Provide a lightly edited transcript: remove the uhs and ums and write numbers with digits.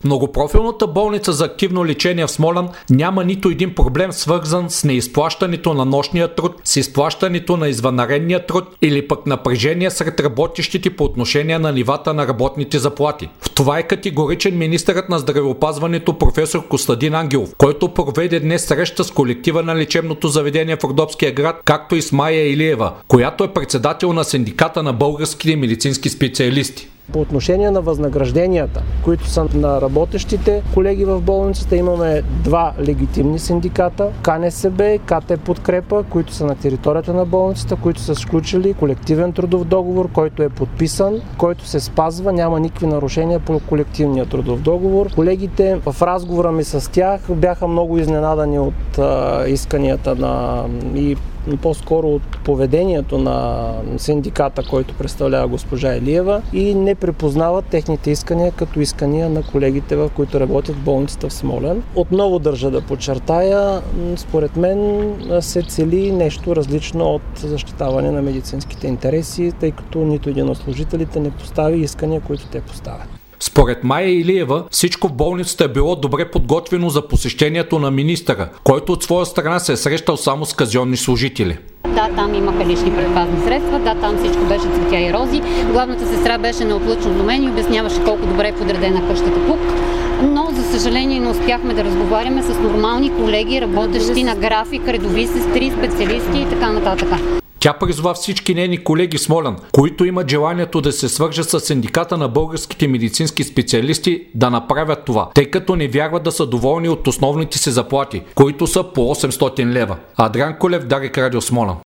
Многопрофилната болница за активно лечение в Смолян няма нито един проблем, свързан с неизплащането на нощния труд, с изплащането на извънредния труд или пък напрежение сред работещите по отношение на нивата на работните заплати. В това е категоричен министърът на здравеопазването професор Костадин Ангелов, който проведе днес среща с колектива на лечебното заведение в Родопския град, както и с Майя Илиева, която е председател на синдиката на българските медицински специалисти. По отношение на възнагражденията, които са на работещите колеги в болницата, имаме два легитимни синдиката – КНСБ, КТ Подкрепа, които са на територията на болницата, които са сключили колективен трудов договор, който е подписан, който се спазва, няма никакви нарушения по колективния трудов договор. Колегите в разговора ми с тях бяха много изненадани от исканията и по-скоро от поведението на синдиката, който представлява госпожа Илиева, и не припознават техните искания като искания на колегите, в които работят в болницата в Смолян. Отново държа да подчертая, според мен се цели нещо различно от защитаване на медицинските интереси, тъй като нито един от служителите не постави искания, които те поставят. Според Майя Илиева, всичко в болницата е било добре подготвено за посещението на министъра, който от своя страна се е срещал само с казионни служители. Да, там имаха лични предпазни средства, да, там всичко беше цветя и рози. Главната сестра беше неотлъчно до мен и обясняваше колко добре е подредена къщата тук. Но, за съжаление, не успяхме да разговаряме с нормални колеги, работещи на график, редови сестри, специалисти и така нататък. Тя призова всички нейни колеги в Смолян, които имат желанието да се свържат с синдиката на българските медицински специалисти, да направят това, тъй като не вярват да са доволни от основните си заплати, които са по 800 лева. Адриан Колев, Дарик Радио Смолян.